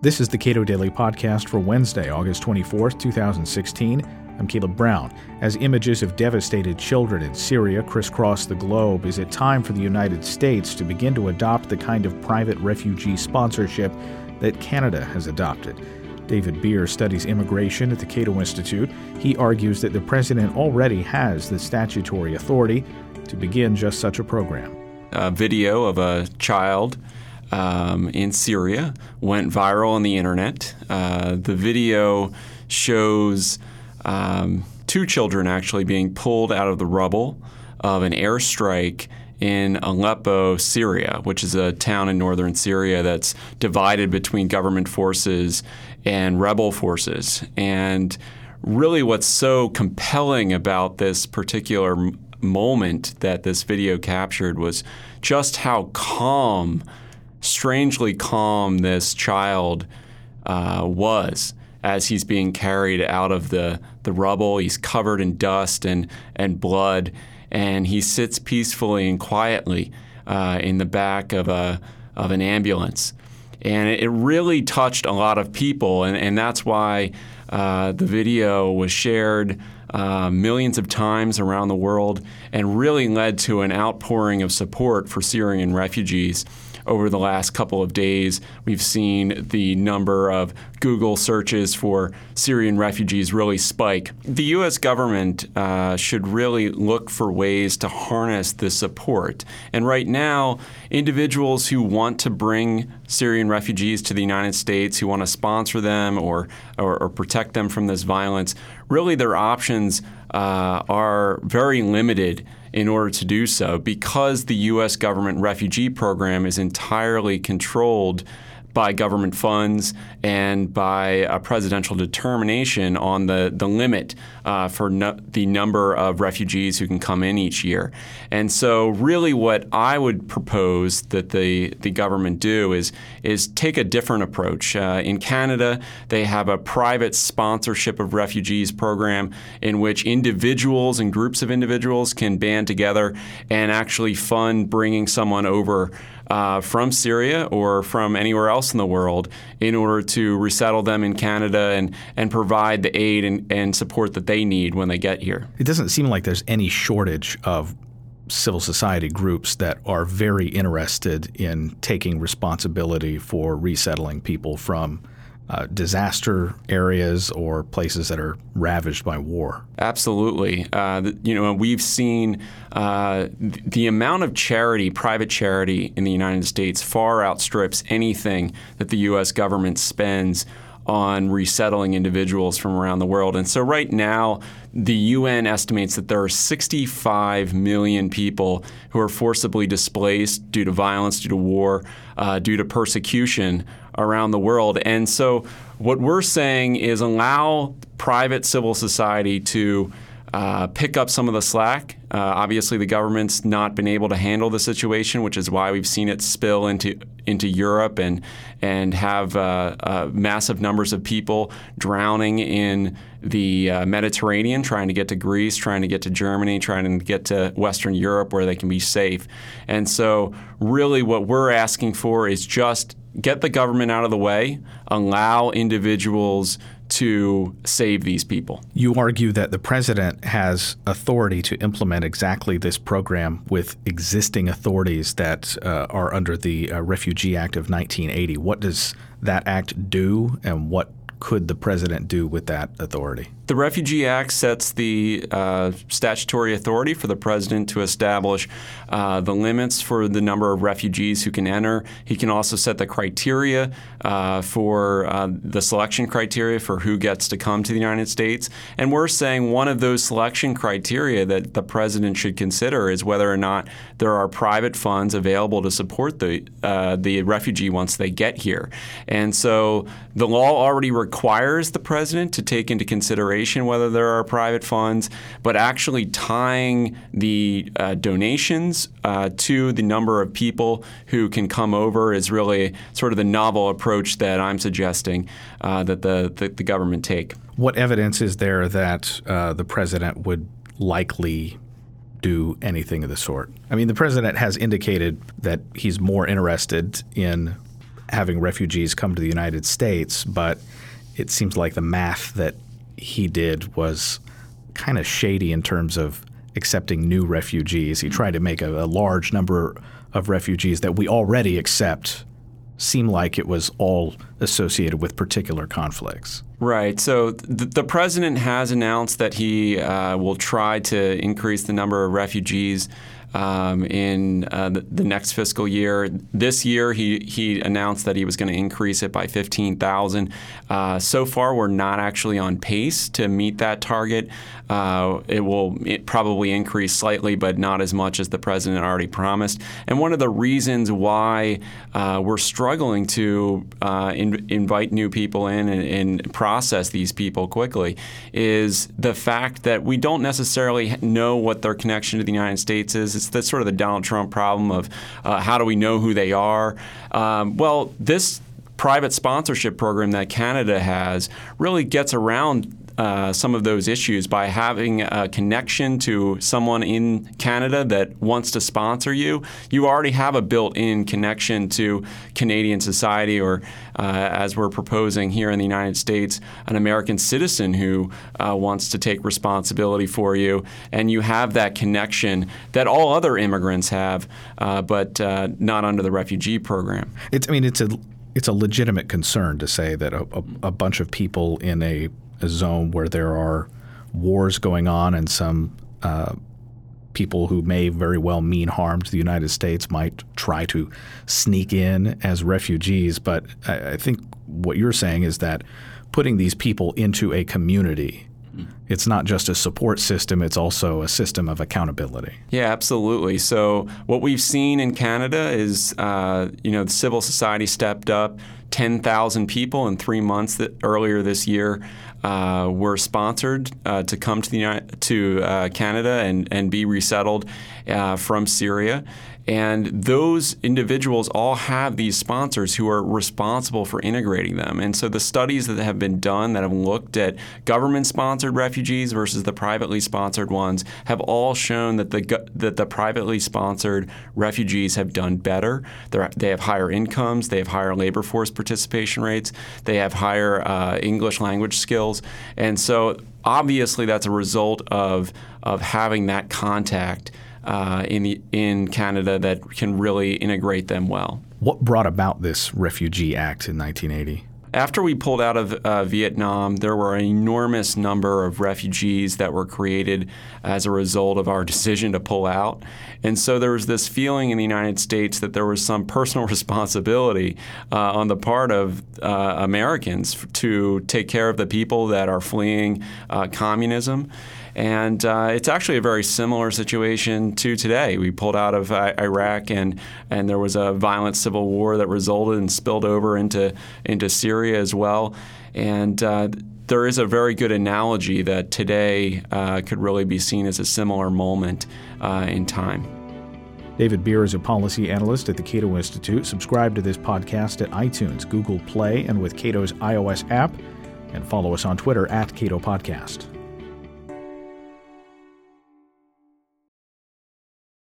This is the Cato Daily Podcast for Wednesday, August 24th, 2016. I'm Caleb Brown. As images of devastated children in Syria crisscross the globe, is it time for the United States to begin to adopt the kind of private refugee sponsorship that Canada has adopted? David Beer studies immigration at the Cato Institute. He argues that the president already has the statutory authority to begin just such a program. A video of a child in Syria went viral on the internet. The video shows two children actually being pulled out of the rubble of an airstrike in Aleppo, Syria, which is a town in northern Syria that's divided between government forces and rebel forces. And really what's so compelling about this particular moment that this video captured was just how strangely calm this child was as he's being carried out of the rubble. He's covered in dust and blood, and he sits peacefully and quietly in the back of an ambulance. And it really touched a lot of people, and that's why the video was shared millions of times around the world and really led to an outpouring of support for Syrian refugees. Over the last couple of days, we've seen the number of Google searches for Syrian refugees really spike. The U.S. government should really look for ways to harness this support. And right now, individuals who want to bring Syrian refugees to the United States, who want to sponsor them or protect them from this violence, really their options are very limited in order to do so, because the U.S. government refugee program is entirely controlled by government funds and by a presidential determination on the limit for the number of refugees who can come in each year. And so really what I would propose that the government do is take a different approach. In Canada, they have a private sponsorship of refugees program in which individuals and groups of individuals can band together and actually fund bringing someone over from Syria or from anywhere else in the world in order to resettle them in Canada and provide the aid and support that they need when they get here. It doesn't seem like there's any shortage of civil society groups that are very interested in taking responsibility for resettling people from disaster areas or places that are ravaged by war. Absolutely. We've seen the amount of charity, private charity in the United States far outstrips anything that the U.S. government spends on resettling individuals from around the world. And so right now, the UN estimates that there are 65 million people who are forcibly displaced due to violence, due to war, due to persecution around the world. And so what we're saying is allow private civil society to pick up some of the slack. Obviously, the government's not been able to handle the situation, which is why we've seen it spill into Europe and have massive numbers of people drowning in the Mediterranean, trying to get to Greece, trying to get to Germany, trying to get to Western Europe where they can be safe. And so really what we're asking for is just get the government out of the way, allow individuals to save these people. You argue that the president has authority to implement exactly this program with existing authorities that are under the Refugee Act of 1980. What does that act do, and what could the president do with that authority? The Refugee Act sets the statutory authority for the president to establish the limits for the number of refugees who can enter. He can also set the criteria for the selection criteria for who gets to come to the United States. And we're saying one of those selection criteria that the president should consider is whether or not there are private funds available to support the refugee once they get here. And so the law already requires the president to take into consideration whether there are private funds, but actually tying the donations to the number of people who can come over is really sort of the novel approach that I'm suggesting that the government take. What evidence is there that the president would likely do anything of the sort? I mean, the president has indicated that he's more interested in having refugees come to the United States, but it seems like the math that he did was kind of shady in terms of accepting new refugees. He tried to make a large number of refugees that we already accept seem like it was all associated with particular conflicts. Right. So the president has announced that he will try to increase the number of refugees in the next fiscal year. This year, he announced that he was going to increase it by 15,000. So far, we're not actually on pace to meet that target. It will probably increase slightly, but not as much as the president already promised. And one of the reasons why we're struggling to invite new people in and process these people quickly is the fact that we don't necessarily know what their connection to the United States is. It's the sort of the Donald Trump problem of how do we know who they are? Well, this private sponsorship program that Canada has really gets around some of those issues by having a connection to someone in Canada that wants to sponsor you. You already have a built-in connection to Canadian society, or as we're proposing here in the United States, an American citizen who wants to take responsibility for you. And you have that connection that all other immigrants have, but not under the refugee program. It's a legitimate concern to say that a bunch of people in a zone where there are wars going on and some people who may very well mean harm to the United States might try to sneak in as refugees. But I think what you're saying is that putting these people into a community, it's not just a support system, it's also a system of accountability. Yeah, absolutely. So what we've seen in Canada is, the civil society stepped up. 10,000 people in 3 months earlier this year were sponsored to come to Canada and be resettled from Syria. And those individuals all have these sponsors who are responsible for integrating them. And so the studies that have been done that have looked at government-sponsored refugees versus the privately sponsored ones have all shown that the privately sponsored refugees have done better. They have higher incomes. They have higher labor force participation rates. They have higher English language skills. And so obviously that's a result of having that contact in Canada that can really integrate them well. What brought about this Refugee Act in 1980? After we pulled out of Vietnam, there were an enormous number of refugees that were created as a result of our decision to pull out. And so there was this feeling in the United States that there was some personal responsibility on the part of Americans to take care of the people that are fleeing communism. And it's actually a very similar situation to today. We pulled out of Iraq, and there was a violent civil war that resulted and spilled over into Syria as well. And there is a very good analogy that today could really be seen as a similar moment in time. David Bier is a policy analyst at the Cato Institute. Subscribe to this podcast at iTunes, Google Play, and with Cato's iOS app. And follow us on Twitter at Cato Podcast.